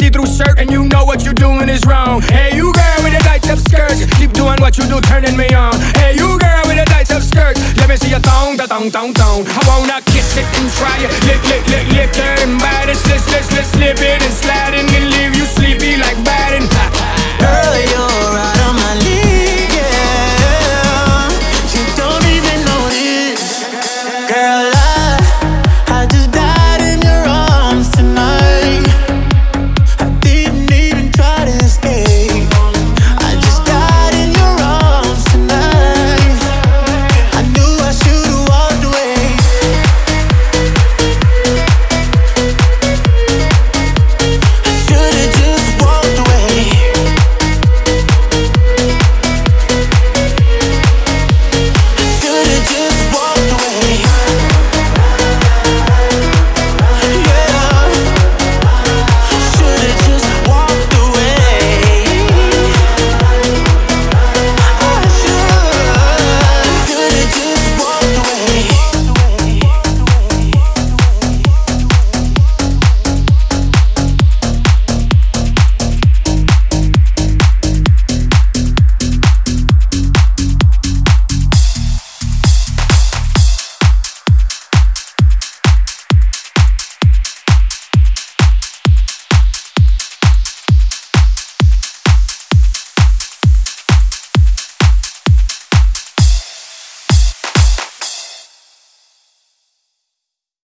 see-through shirt and you know what you're doing is wrong. Hey, you girl with the tight up skirt, keep doing what you do, turning me on. Hey, you girl with the tight up skirt, let me see your thong, da thong, thong, thong. I wanna kiss it and try it, lick, lick, lick, lick it and bite it, slip it and slide it.